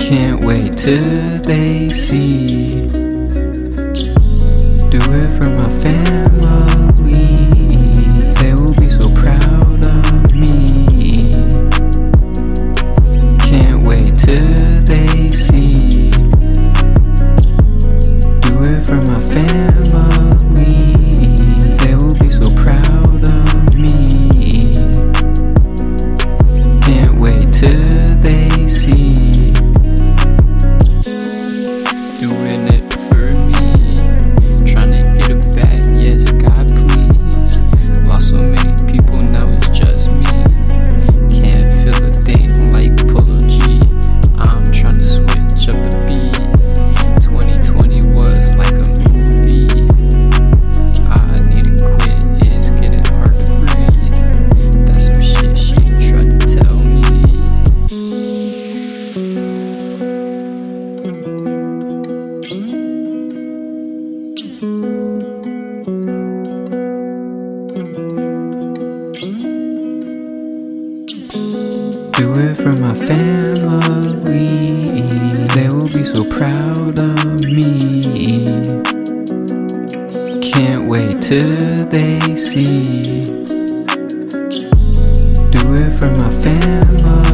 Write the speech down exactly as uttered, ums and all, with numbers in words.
Can't wait till they see. Do it for my family. They will be so proud of me. Can't wait till they see. Do it for my family. They will be so proud of me. Can't wait till they see. Doing it for me, trying to get it back, yes God please. Lost so many people, now it's just me. Can't feel a thing like Polo G. I'm trying to switch up the beat. twenty twenty was like a movie. I need to quit, it's getting hard to breathe. That's some shit she tried to tell me. Do it for my family. They will be so proud of me. Can't wait till they see. Do it for my family.